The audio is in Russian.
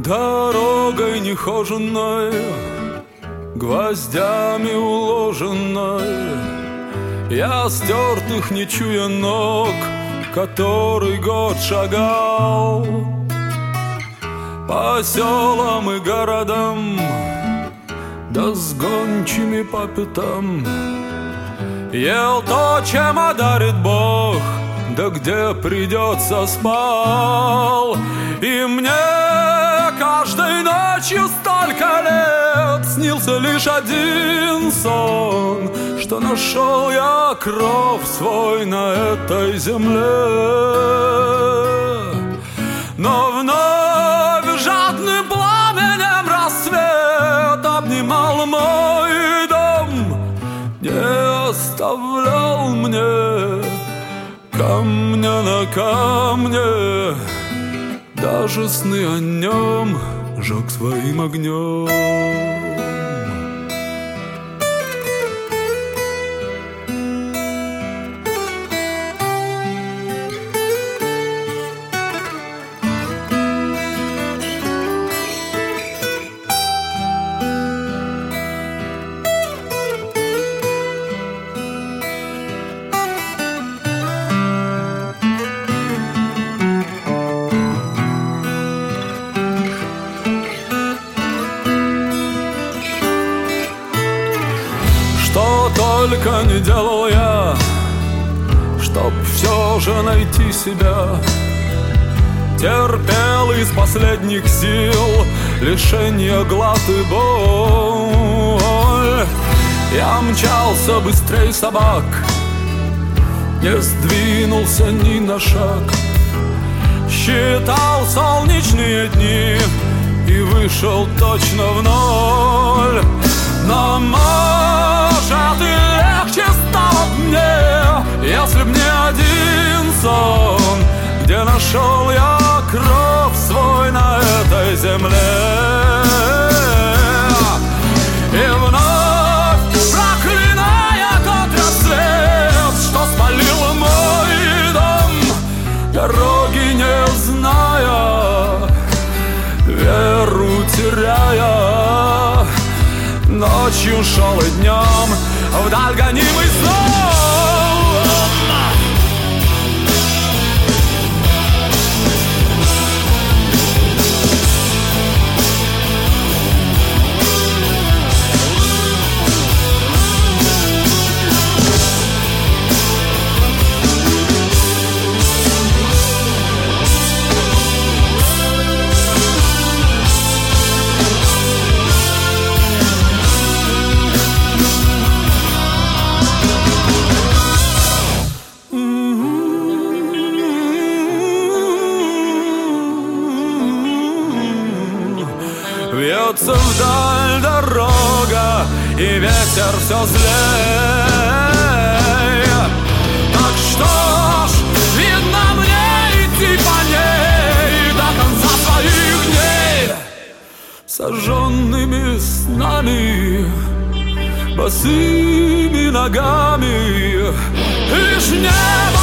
Дорогой нехоженной, гвоздями уложенной, я стертых не чуя ног, который год шагал по селам и городам, да с гончими по пятам. Ел то, чем одарит Бог, да где придется спал. И мне каждой ночью столько лет снился лишь один сон, что нашел я кров свой на этой земле. Но вновь жадным пламенем рассвет обнимал мой дом, не оставлял мне камня на камне, даже сны о нем жег своим огнем. Только не делал я, чтоб все же найти себя. Терпел из последних сил лишение, глад и боль. Я мчался быстрей собак, не сдвинулся ни на шаг. Считал солнечные дни и вышел точно в ноль. Но может и легче стало б мне, если б не один сон, где нашел я кров свой на этой земле. И вновь проклиная тот рассвет, что спалил мой дом, дороги не зная, веру теряя, ночью шел и днем вдаль гонимый сон. Вьется вдаль дорога, и ветер все злей. Так что ж, видно мне идти по ней до конца своих дней, сожженными снами, босыми ногами. Лишь небо